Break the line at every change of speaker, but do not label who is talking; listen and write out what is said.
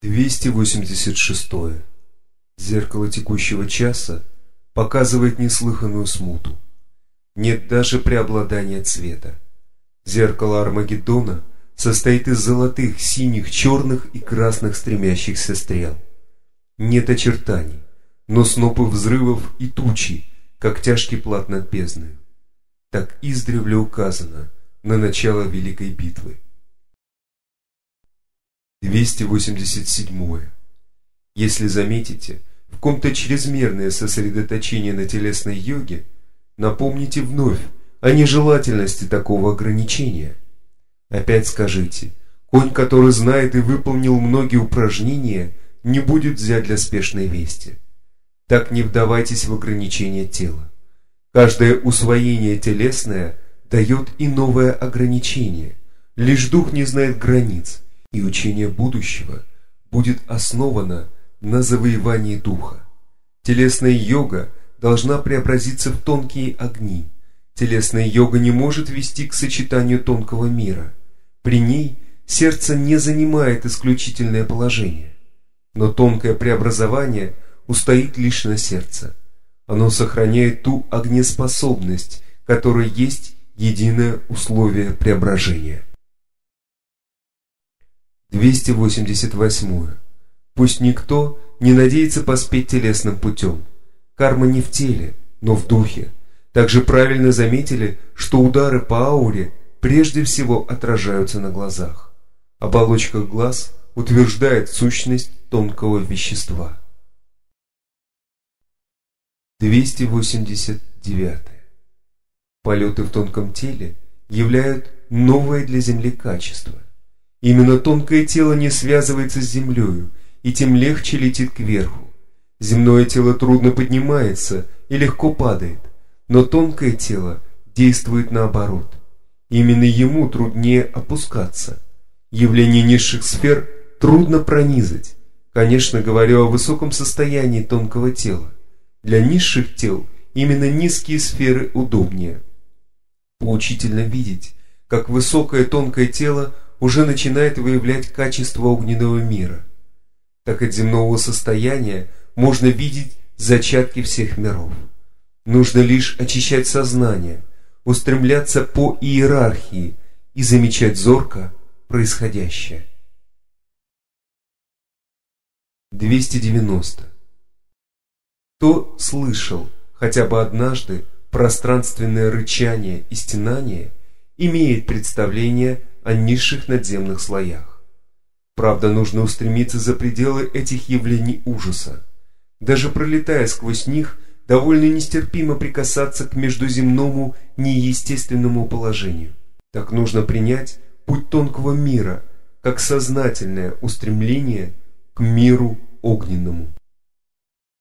286. Зеркало текущего часа показывает неслыханную смуту. Нет даже преобладания цвета. Зеркало Армагеддона состоит из золотых, синих, черных и красных стремящихся стрел. Нет очертаний, но снопы взрывов и тучи, как тяжкий плат над бездною. Так издревле указано на начало великой битвы. 287. Если заметите в ком-то чрезмерное сосредоточение на телесной йоге, напомните вновь о нежелательности такого ограничения. Опять скажите: конь, который знает и выполнил многие упражнения, не будет взят для спешной вести. Так не вдавайтесь в ограничение тела. Каждое усвоение телесное дает и новое ограничение. Лишь дух не знает границ, и учение будущего будет основано на завоевании духа. Телесная йога должна преобразиться в тонкие огни. Телесная йога не может вести к сочетанию тонкого мира. При ней сердце не занимает исключительное положение. Но тонкое преобразование устоит лишь на сердце. Оно сохраняет ту огнеспособность, которая есть единое условие преображения. 288. Пусть никто не надеется поспеть телесным путем. Карма не в теле, но в духе. Также правильно заметили, что удары по ауре прежде всего отражаются на глазах. Оболочка глаз утверждает сущность тонкого вещества. 289. Полеты в тонком теле являют новое для Земли качество. Именно тонкое тело не связывается с землею, и тем легче летит кверху. Земное тело трудно поднимается и легко падает, но тонкое тело действует наоборот. Именно ему труднее опускаться. Явление низших сфер трудно пронизать. Конечно, говорю о высоком состоянии тонкого тела. Для низших тел именно низкие сферы удобнее. Поучительно видеть, как высокое тонкое тело уже начинает выявлять качество огненного мира. Так от земного состояния можно видеть зачатки всех миров. Нужно лишь очищать сознание, устремляться по иерархии и замечать зорко происходящее. 290. Кто слышал хотя бы однажды пространственное рычание и стенание, имеет представление о низших надземных слоях. Правда, нужно устремиться за пределы этих явлений ужаса. Даже пролетая сквозь них, довольно нестерпимо прикасаться к междуземному неестественному положению. Так нужно принять путь тонкого мира, как сознательное устремление к миру огненному.